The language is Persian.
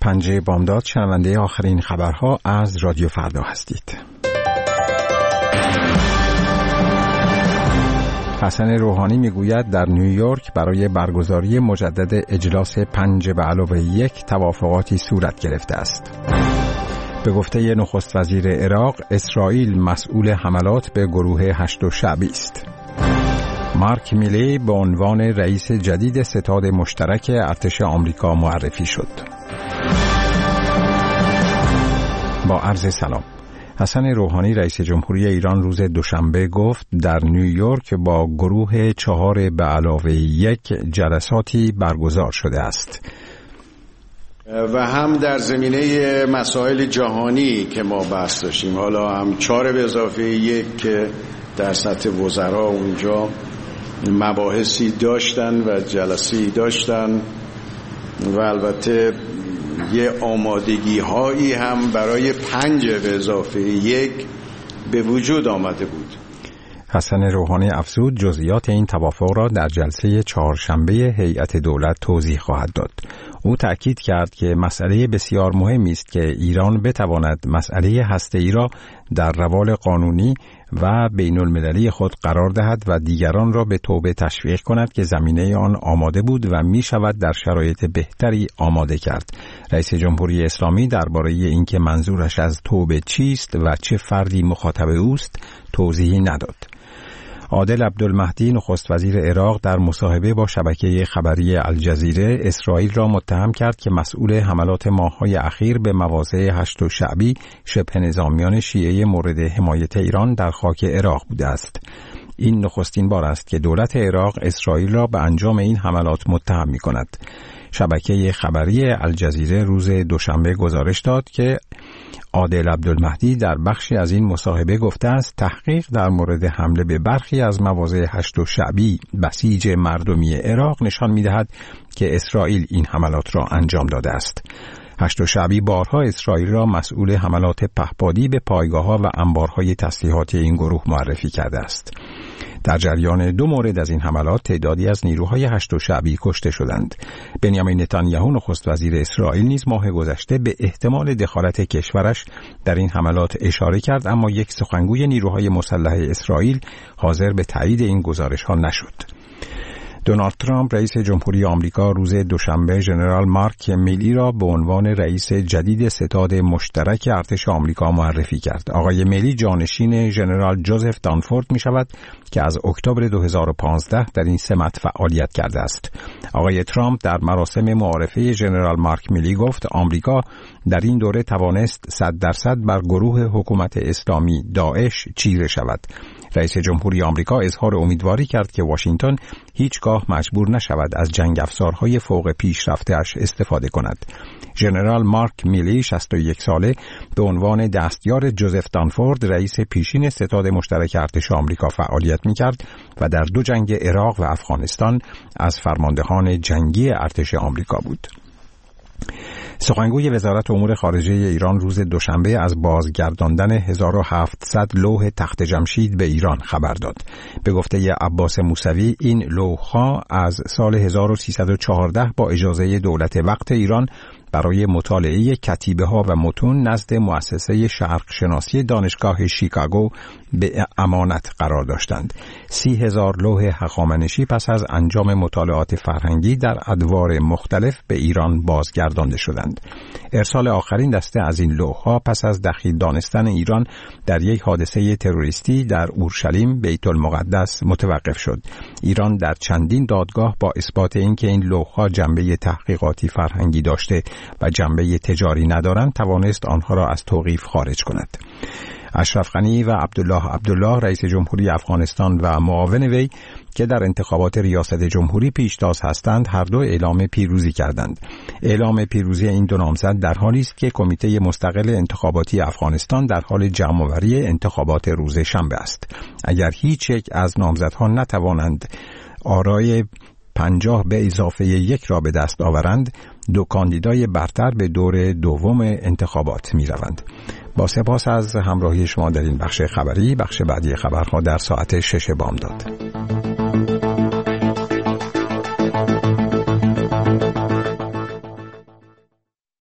پنجه بامداد، شنونده آخرین خبرها از رادیو فردا هستید. حسن روحانی میگوید در نیویورک برای برگزاری مجدد اجلاس 5+1 توافقاتی صورت گرفته است. به گفته نخست وزیر عراق، اسرائیل مسئول حملات به گروه هشت شعبی است. مارک میلی به عنوان رئیس جدید ستاد مشترک ارتش آمریکا معرفی شد. با عرض سلام. حسن روحانی رئیس جمهوری ایران روز دوشنبه گفت در نیویورک با گروه 4+1 جلساتی برگزار شده است و هم در زمینه مسائل جهانی که ما بحث داشتیم، حالا هم 4+1 که در سطح وزرا اونجا مباحثی داشتن و جلسه‌ای داشتن و البته یه آمادگی هایی هم برای 5+1 به وجود آمده بود. حسن روحانی افزود جزئیات این توافق را در جلسه چهارشنبه هیئت دولت توضیح خواهد داد. او تأکید کرد که مسئله بسیار مهمی است که ایران بتواند مسئله هسته‌ای را در روال قانونی و بین المللی خود قرار دهد و دیگران را به توبه تشویق کند که زمینه آن آماده بود و می شود در شرایط بهتری آماده کرد. رئیس جمهوری اسلامی درباره اینکه منظورش از توبه چیست و چه فردی مخاطب اوست توضیحی نداد. عادل عبدالمهدی نخست وزیر عراق در مصاحبه با شبکه خبری الجزیره اسرائیل را متهم کرد که مسئول حملات ماه‌های اخیر به مواضع هشت شعبی شبه نظامیان شیعه مورد حمایت ایران در خاک عراق بوده است. این نخستین بار است که دولت عراق اسرائیل را به انجام این حملات متهم می‌کند. شبکه خبری الجزیره روز دوشنبه گزارش داد که عادل عبدالمهدی در بخشی از این مصاحبه گفته است تحقیق در مورد حمله به برخی از مواضع هشت شعبی بسیج مردمی عراق نشان می‌دهد که اسرائیل این حملات را انجام داده است. هشت شعبی بارها اسرائیل را مسئول حملات پهپادی به پایگاه‌ها و انبارهای تسلیحاتی این گروه معرفی کرده است. در جریان 2 مورد از این حملات تعدادی از نیروهای هشت شعبی کشته شدند. بنیامین نتانیاهو نخست وزیر اسرائیل نیز ماه گذشته به احتمال دخالت کشورش در این حملات اشاره کرد، اما یک سخنگوی نیروهای مسلح اسرائیل حاضر به تایید این گزارش‌ها نشد. دونالد ترامپ رئیس جمهوری آمریکا روز دوشنبه ژنرال مارک میلی را به عنوان رئیس جدید ستاد مشترک ارتش آمریکا معرفی کرد. آقای میلی جانشین ژنرال جوزف دانفورد می شود که از اکتبر 2015 در این سمت فعالیت کرده است. آقای ترامپ در مراسم معارفه ژنرال مارک میلی گفت آمریکا در این دوره توانست 100% بر گروه حکومت اسلامی داعش چیره شود. رئیس جمهوری آمریکا اظهار امیدواری کرد که واشنگتن هیچگاه مجبور نشود از جنگ افزارهای فوق پیشرفته‌اش استفاده کند. ژنرال مارک میلی 61 ساله به عنوان دستیار جوزف دانفورد رئیس پیشین ستاد مشترک ارتش آمریکا فعالیت می‌کرد و در 2 جنگ عراق و افغانستان از فرماندهان جنگی ارتش آمریکا بود. سخنگوی وزارت امور خارجه ایران روز دوشنبه از بازگرداندن 1700 لوح تخت جمشید به ایران خبر داد. به گفته عباس موسوی این لوح‌ها از سال 1314 با اجازه دولت وقت ایران برای مطالعه کتیبه‌ها و متون نزد مؤسسه شرق شناسی دانشگاه شیکاگو به امانت قرار داشتند. 30,000 لوح هخامنشی پس از انجام مطالعات فرهنگی در ادوار مختلف به ایران بازگردانده شدند. ارسال آخرین دسته از این لوح‌ها پس از دخیل دانستن ایران در یک حادثه تروریستی در اورشلیم بیت المقدس متوقف شد. ایران در چندین دادگاه با اثبات اینکه این لوح‌ها جنبه تحقیقاتی فرهنگی داشته و جنبه تجاری ندارند توانست آنها را از توقیف خارج کند. اشرف غنی و عبدالله رئیس جمهوری افغانستان و معاون وی که در انتخابات ریاست جمهوری پیشتاز هستند هر دو اعلام پیروزی کردند. اعلام پیروزی این 2 نامزد در حالی است که کمیته مستقل انتخاباتی افغانستان در حال جمع‌آوری انتخابات روز شنبه است. اگر هیچ یک از نامزدها نتوانند آرای 50 به اضافه 1 را به دست آورند 2 کاندیدای برتر به دور دوم انتخابات می روند. با سپاس از همراهی شما در این بخش خبری. بخش بعدی خبرها در ساعت 6 بامداد.